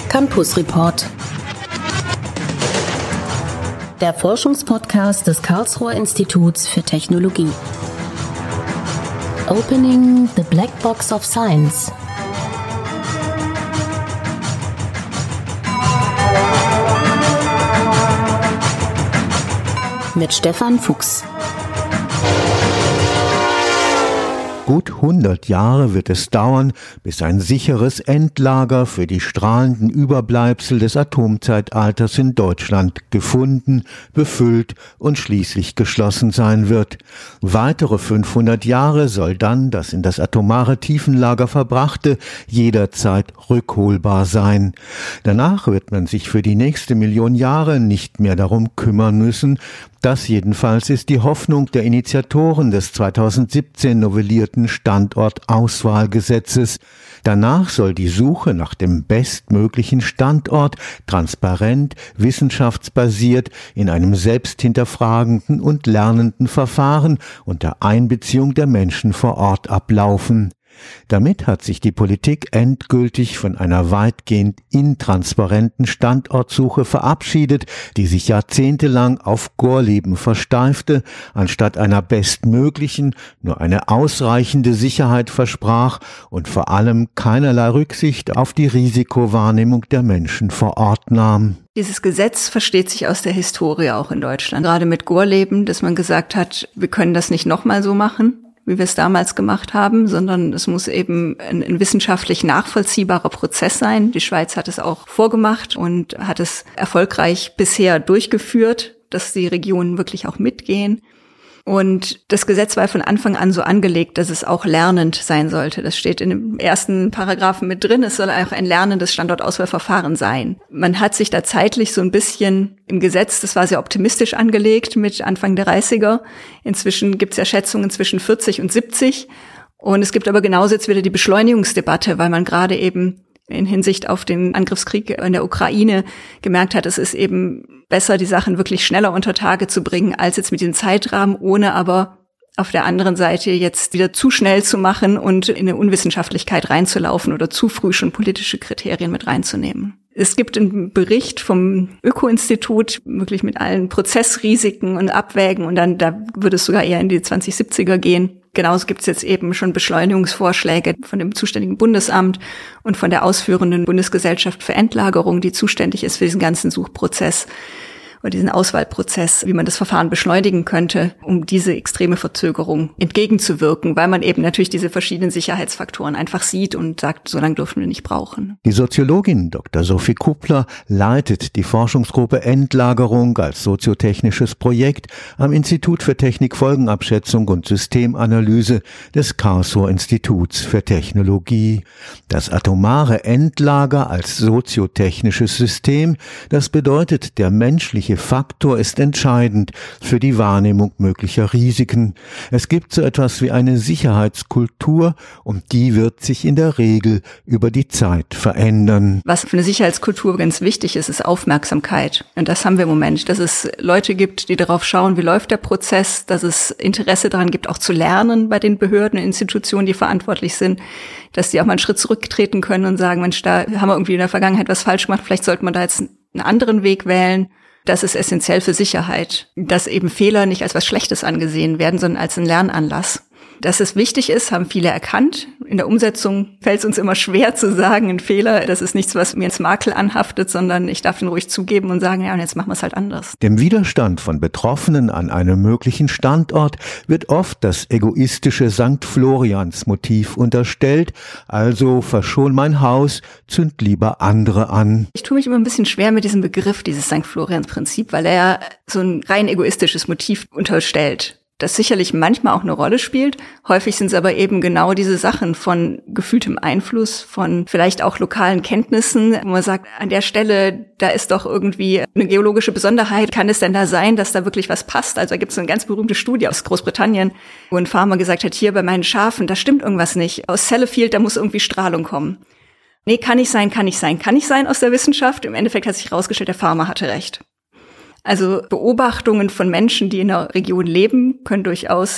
Campus Report. Der Forschungspodcast des Karlsruher Instituts für Technologie. Opening the Black Box of Science. Mit Stefan Fuchs. Gut 100 Jahre wird es dauern, bis ein sicheres Endlager für die strahlenden Überbleibsel des Atomzeitalters in Deutschland gefunden, befüllt und schließlich geschlossen sein wird. Weitere 500 Jahre soll dann das in das atomare Tiefenlager Verbrachte jederzeit rückholbar sein. Danach wird man sich für die nächste Million Jahre nicht mehr darum kümmern müssen. Das jedenfalls ist die Hoffnung der Initiatoren des 2017 novellierten Standortauswahlgesetzes. Danach soll die Suche nach dem bestmöglichen Standort transparent, wissenschaftsbasiert, in einem selbsthinterfragenden und lernenden Verfahren unter Einbeziehung der Menschen vor Ort ablaufen. Damit hat sich die Politik endgültig von einer weitgehend intransparenten Standortsuche verabschiedet, die sich jahrzehntelang auf Gorleben versteifte, anstatt einer bestmöglichen, nur eine ausreichende Sicherheit versprach und vor allem keinerlei Rücksicht auf die Risikowahrnehmung der Menschen vor Ort nahm. Dieses Gesetz versteht sich aus der Historie auch in Deutschland, gerade mit Gorleben, dass man gesagt hat, wir können das nicht nochmal so machen, wie wir es damals gemacht haben, sondern es muss eben ein wissenschaftlich nachvollziehbarer Prozess sein. Die Schweiz hat es auch vorgemacht und hat es erfolgreich bisher durchgeführt, dass die Regionen wirklich auch mitgehen. Und das Gesetz war von Anfang an so angelegt, dass es auch lernend sein sollte. Das steht in dem ersten Paragraphen mit drin. Es soll auch ein lernendes Standortauswahlverfahren sein. Man hat sich da zeitlich so ein bisschen im Gesetz, das war sehr optimistisch angelegt mit Anfang der 30er. Inzwischen gibt es ja Schätzungen zwischen 40 und 70. Und es gibt aber genauso jetzt wieder die Beschleunigungsdebatte, weil man gerade eben in Hinsicht auf den Angriffskrieg in der Ukraine gemerkt hat, es ist eben besser, die Sachen wirklich schneller unter Tage zu bringen, als jetzt mit dem Zeitrahmen, ohne aber auf der anderen Seite jetzt wieder zu schnell zu machen und in eine Unwissenschaftlichkeit reinzulaufen oder zu früh schon politische Kriterien mit reinzunehmen. Es gibt einen Bericht vom Öko-Institut, wirklich mit allen Prozessrisiken und Abwägen, und dann da würde es sogar eher in die 2070er gehen. Genauso gibt es jetzt eben schon Beschleunigungsvorschläge von dem zuständigen Bundesamt und von der ausführenden Bundesgesellschaft für Endlagerung, die zuständig ist für diesen ganzen Suchprozess oder diesen Auswahlprozess, wie man das Verfahren beschleunigen könnte, um diese extreme Verzögerung entgegenzuwirken, weil man eben natürlich diese verschiedenen Sicherheitsfaktoren einfach sieht und sagt, so lange dürfen wir nicht brauchen. Die Soziologin Dr. Sophie Kuppler leitet die Forschungsgruppe Endlagerung als soziotechnisches Projekt am Institut für Technikfolgenabschätzung und Systemanalyse des Karlsruher Instituts für Technologie. Das atomare Endlager als soziotechnisches System, das bedeutet, der menschliche Faktor ist entscheidend für die Wahrnehmung möglicher Risiken. Es gibt so etwas wie eine Sicherheitskultur und die wird sich in der Regel über die Zeit verändern. Was für eine Sicherheitskultur ganz wichtig ist, ist Aufmerksamkeit. Und das haben wir im Moment, dass es Leute gibt, die darauf schauen, wie läuft der Prozess, dass es Interesse daran gibt, auch zu lernen bei den Behörden und Institutionen, die verantwortlich sind, dass die auch mal einen Schritt zurücktreten können und sagen, Mensch, da haben wir irgendwie in der Vergangenheit was falsch gemacht, vielleicht sollte man da jetzt einen anderen Weg wählen. Das ist essentiell für Sicherheit, dass eben Fehler nicht als was Schlechtes angesehen werden, sondern als ein Lernanlass. Dass es wichtig ist, haben viele erkannt. In der Umsetzung fällt es uns immer schwer zu sagen, ein Fehler, das ist nichts, was mir ins Makel anhaftet, sondern ich darf ihn ruhig zugeben und sagen, ja, und jetzt machen wir es halt anders. Dem Widerstand von Betroffenen an einem möglichen Standort wird oft das egoistische St. Florians-Motiv unterstellt, also verschon mein Haus, zünd lieber andere an. Ich tue mich immer ein bisschen schwer mit diesem Begriff, dieses St. Florians-Prinzip, weil er ja so ein rein egoistisches Motiv unterstellt, das sicherlich manchmal auch eine Rolle spielt. Häufig sind es aber eben genau diese Sachen von gefühltem Einfluss, von vielleicht auch lokalen Kenntnissen, wo man sagt, an der Stelle, da ist doch irgendwie eine geologische Besonderheit. Kann es denn da sein, dass da wirklich was passt? Also da gibt es eine ganz berühmte Studie aus Großbritannien, wo ein Farmer gesagt hat, hier bei meinen Schafen, da stimmt irgendwas nicht. Aus Sellafield, da muss irgendwie Strahlung kommen. Nee, kann nicht sein aus der Wissenschaft. Im Endeffekt hat sich herausgestellt, der Farmer hatte recht. Also Beobachtungen von Menschen, die in der Region leben, können durchaus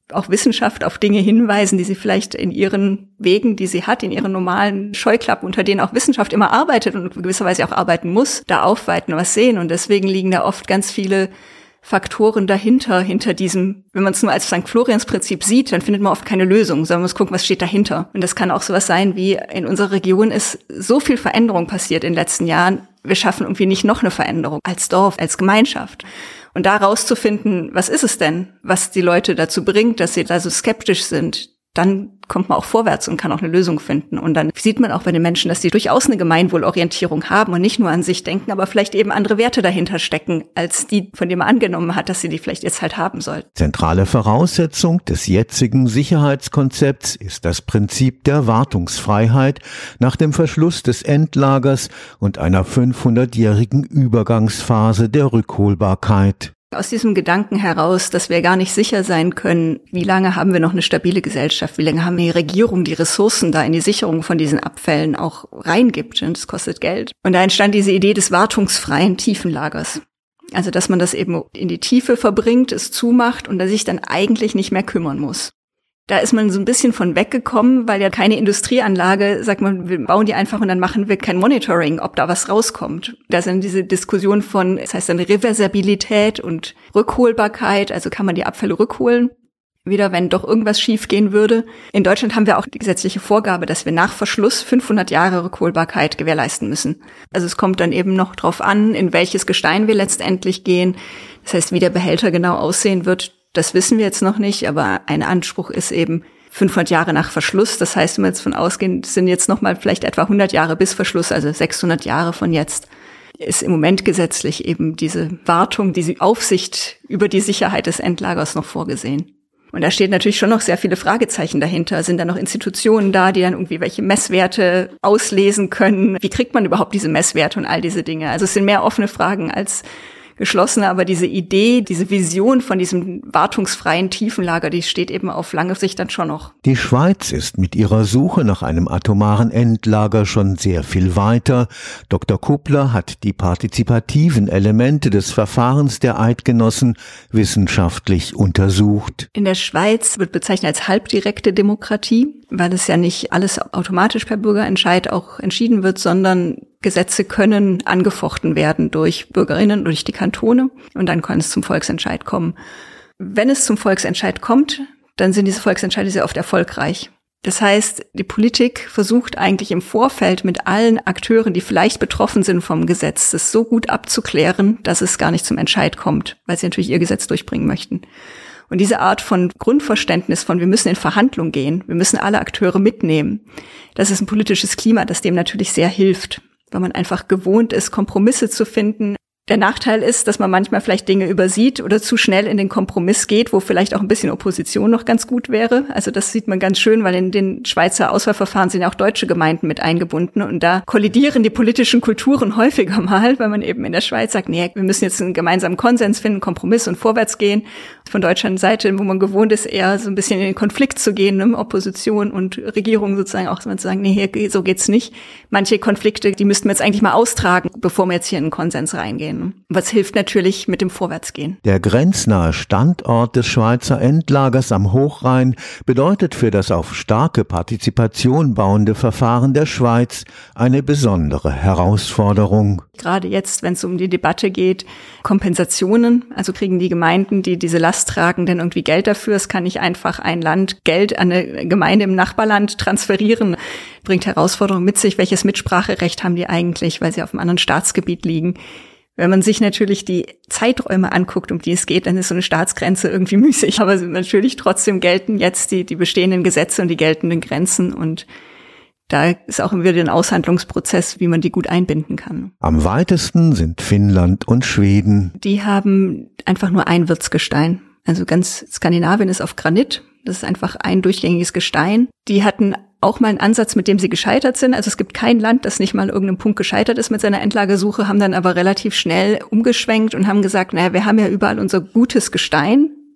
auch Wissenschaft auf Dinge hinweisen, die sie vielleicht in ihren Wegen, die sie hat, in ihren normalen Scheuklappen, unter denen auch Wissenschaft immer arbeitet und gewisserweise auch arbeiten muss, da aufweiten und was sehen. Und deswegen liegen da oft ganz viele Faktoren dahinter, hinter diesem, wenn man es nur als St. Florians-Prinzip sieht, dann findet man oft keine Lösung, sondern man muss gucken, was steht dahinter. Und das kann auch sowas sein, wie in unserer Region ist so viel Veränderung passiert in den letzten Jahren, wir schaffen irgendwie nicht noch eine Veränderung als Dorf, als Gemeinschaft. Und da rauszufinden, was ist es denn, was die Leute dazu bringt, dass sie da so skeptisch sind, dann kommt man auch vorwärts und kann auch eine Lösung finden. Und dann sieht man auch bei den Menschen, dass die durchaus eine Gemeinwohlorientierung haben und nicht nur an sich denken, aber vielleicht eben andere Werte dahinter stecken, als die, von denen man angenommen hat, dass sie die vielleicht jetzt halt haben sollten. Zentrale Voraussetzung des jetzigen Sicherheitskonzepts ist das Prinzip der Wartungsfreiheit nach dem Verschluss des Endlagers und einer 500-jährigen Übergangsphase der Rückholbarkeit. Aus diesem Gedanken heraus, dass wir gar nicht sicher sein können, wie lange haben wir noch eine stabile Gesellschaft, wie lange haben die Regierung die Ressourcen da in die Sicherung von diesen Abfällen auch reingibt. Und das kostet Geld. Und da entstand diese Idee des wartungsfreien Tiefenlagers. Also, dass man das eben in die Tiefe verbringt, es zumacht und da sich dann eigentlich nicht mehr kümmern muss. Da ist man so ein bisschen von weggekommen, weil ja keine Industrieanlage, sagt man, wir bauen die einfach und dann machen wir kein Monitoring, ob da was rauskommt. Da ist dann diese Diskussion von, das heißt dann Reversibilität und Rückholbarkeit, also kann man die Abfälle rückholen, wieder wenn doch irgendwas schief gehen würde. In Deutschland haben wir auch die gesetzliche Vorgabe, dass wir nach Verschluss 500 Jahre Rückholbarkeit gewährleisten müssen. Also es kommt dann eben noch drauf an, in welches Gestein wir letztendlich gehen. Das heißt, wie der Behälter genau aussehen wird, das wissen wir jetzt noch nicht, aber ein Anspruch ist eben 500 Jahre nach Verschluss. Das heißt, wenn wir jetzt von ausgehen, sind jetzt noch mal vielleicht etwa 100 Jahre bis Verschluss, also 600 Jahre von jetzt, ist im Moment gesetzlich eben diese Wartung, diese Aufsicht über die Sicherheit des Endlagers noch vorgesehen. Und da steht natürlich schon noch sehr viele Fragezeichen dahinter. Sind da noch Institutionen da, die dann irgendwie welche Messwerte auslesen können? Wie kriegt man überhaupt diese Messwerte und all diese Dinge? Also es sind mehr offene Fragen als geschlossene, aber diese Idee, diese Vision von diesem wartungsfreien Tiefenlager, die steht eben auf lange Sicht dann schon noch. Die Schweiz ist mit ihrer Suche nach einem atomaren Endlager schon sehr viel weiter. Dr. Kuppler hat die partizipativen Elemente des Verfahrens der Eidgenossen wissenschaftlich untersucht. In der Schweiz wird bezeichnet als halbdirekte Demokratie, weil es ja nicht alles automatisch per Bürgerentscheid auch entschieden wird, sondern Gesetze können angefochten werden durch Bürgerinnen, durch die Kantone und dann kann es zum Volksentscheid kommen. Wenn es zum Volksentscheid kommt, dann sind diese Volksentscheide sehr oft erfolgreich. Das heißt, die Politik versucht eigentlich im Vorfeld mit allen Akteuren, die vielleicht betroffen sind vom Gesetz, das so gut abzuklären, dass es gar nicht zum Entscheid kommt, weil sie natürlich ihr Gesetz durchbringen möchten. Und diese Art von Grundverständnis von, wir müssen in Verhandlung gehen, wir müssen alle Akteure mitnehmen, das ist ein politisches Klima, das dem natürlich sehr hilft, weil man einfach gewohnt ist, Kompromisse zu finden. Der Nachteil ist, dass man manchmal vielleicht Dinge übersieht oder zu schnell in den Kompromiss geht, wo vielleicht auch ein bisschen Opposition noch ganz gut wäre. Also das sieht man ganz schön, weil in den Schweizer Auswahlverfahren sind ja auch deutsche Gemeinden mit eingebunden und da kollidieren die politischen Kulturen häufiger mal, weil man eben in der Schweiz sagt, nee, wir müssen jetzt einen gemeinsamen Konsens finden, Kompromiss und vorwärts gehen. Von Deutschland Seite, wo man gewohnt ist, eher so ein bisschen in den Konflikt zu gehen, ne? Opposition und Regierung sozusagen auch zu sagen, nee, hier, so geht's nicht. Manche Konflikte, die müssten wir jetzt eigentlich mal austragen, bevor wir jetzt hier in einen Konsens reingehen. Was hilft natürlich mit dem Vorwärtsgehen. Der grenznahe Standort des Schweizer Endlagers am Hochrhein bedeutet für das auf starke Partizipation bauende Verfahren der Schweiz eine besondere Herausforderung. Gerade jetzt, wenn es um die Debatte geht, Kompensationen, also kriegen die Gemeinden, die diese Last tragen, denn irgendwie Geld dafür? Es kann nicht einfach ein Land Geld an eine Gemeinde im Nachbarland transferieren. Bringt Herausforderungen mit sich. Welches Mitspracherecht haben die eigentlich, weil sie auf einem anderen Staatsgebiet liegen? Wenn man sich natürlich die Zeiträume anguckt, um die es geht, dann ist so eine Staatsgrenze irgendwie müßig. Aber natürlich trotzdem gelten jetzt die bestehenden Gesetze und die geltenden Grenzen. Und da ist auch wieder ein Aushandlungsprozess, wie man die gut einbinden kann. Am weitesten sind Finnland und Schweden. Die haben einfach nur ein Wirtsgestein. Also ganz Skandinavien ist auf Granit. Das ist einfach ein durchgängiges Gestein. Die hatten auch mal einen Ansatz, mit dem sie gescheitert sind. Also es gibt kein Land, das nicht mal an irgendeinem Punkt gescheitert ist mit seiner Endlagesuche, haben dann aber relativ schnell umgeschwenkt und haben gesagt, naja, wir haben ja überall unser gutes Gestein.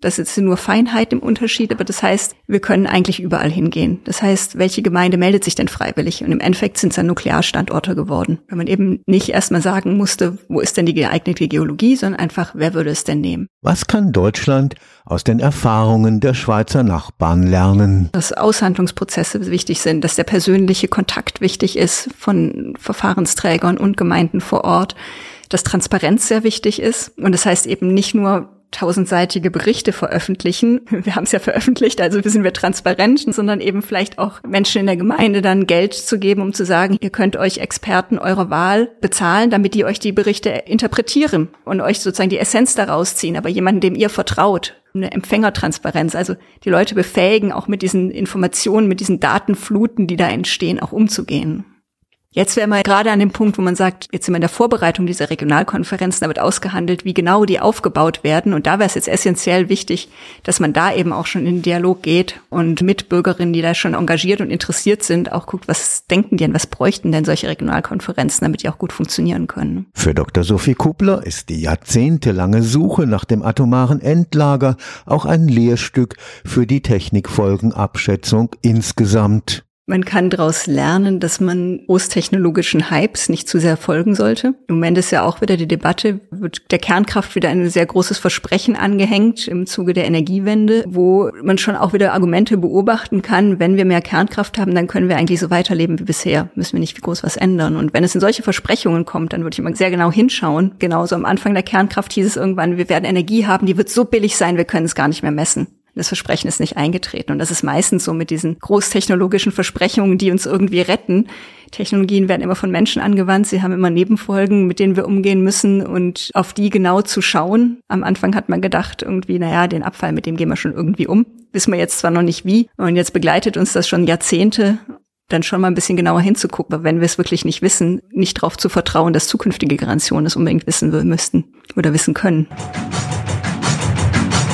Das ist nur Feinheit im Unterschied, aber das heißt, wir können eigentlich überall hingehen. Das heißt, welche Gemeinde meldet sich denn freiwillig? Und im Endeffekt sind es dann Nuklearstandorte geworden. Weil man eben nicht erstmal sagen musste, wo ist denn die geeignete Geologie, sondern einfach, wer würde es denn nehmen? Was kann Deutschland aus den Erfahrungen der Schweizer Nachbarn lernen? Dass Aushandlungsprozesse wichtig sind, dass der persönliche Kontakt wichtig ist von Verfahrensträgern und Gemeinden vor Ort, dass Transparenz sehr wichtig ist. Und das heißt eben nicht nur 1000-seitige Berichte veröffentlichen. Wir haben es ja veröffentlicht, also sind wir transparent, sondern eben vielleicht auch Menschen in der Gemeinde dann Geld zu geben, um zu sagen, ihr könnt euch Experten eurer Wahl bezahlen, damit die euch die Berichte interpretieren und euch sozusagen die Essenz daraus ziehen, aber jemanden, dem ihr vertraut. Eine Empfängertransparenz, also die Leute befähigen, auch mit diesen Informationen, mit diesen Datenfluten, die da entstehen, auch umzugehen. Jetzt wären wir gerade an dem Punkt, wo man sagt, jetzt sind wir in der Vorbereitung dieser Regionalkonferenzen, da wird ausgehandelt, wie genau die aufgebaut werden. Und da wäre es jetzt essentiell wichtig, dass man da eben auch schon in den Dialog geht und mit Bürgerinnen, die da schon engagiert und interessiert sind, auch guckt, was denken die denn, was bräuchten denn solche Regionalkonferenzen, damit die auch gut funktionieren können. Für Dr. Sophie Kuppler ist die jahrzehntelange Suche nach dem atomaren Endlager auch ein Lehrstück für die Technikfolgenabschätzung insgesamt. Man kann daraus lernen, dass man großtechnologischen Hypes nicht zu sehr folgen sollte. Im Moment ist ja auch wieder die Debatte, wird der Kernkraft wieder ein sehr großes Versprechen angehängt im Zuge der Energiewende, wo man schon auch wieder Argumente beobachten kann, wenn wir mehr Kernkraft haben, dann können wir eigentlich so weiterleben wie bisher, müssen wir nicht groß was ändern. Und wenn es in solche Versprechungen kommt, dann würde ich immer sehr genau hinschauen. Genauso am Anfang der Kernkraft hieß es irgendwann, wir werden Energie haben, die wird so billig sein, wir können es gar nicht mehr messen. Das Versprechen ist nicht eingetreten. Und das ist meistens so mit diesen großtechnologischen Versprechungen, die uns irgendwie retten. Technologien werden immer von Menschen angewandt. Sie haben immer Nebenfolgen, mit denen wir umgehen müssen und auf die genau zu schauen. Am Anfang hat man gedacht, irgendwie, den Abfall, mit dem gehen wir schon irgendwie um. Wissen wir jetzt zwar noch nicht wie. Und jetzt begleitet uns das schon Jahrzehnte, dann schon mal ein bisschen genauer hinzugucken. Aber wenn wir es wirklich nicht wissen, nicht darauf zu vertrauen, dass zukünftige Generationen es unbedingt wissen müssten oder wissen können.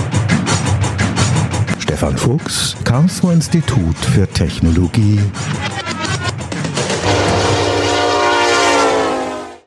Stefan Fuchs, Karlsruher Institut für Technologie.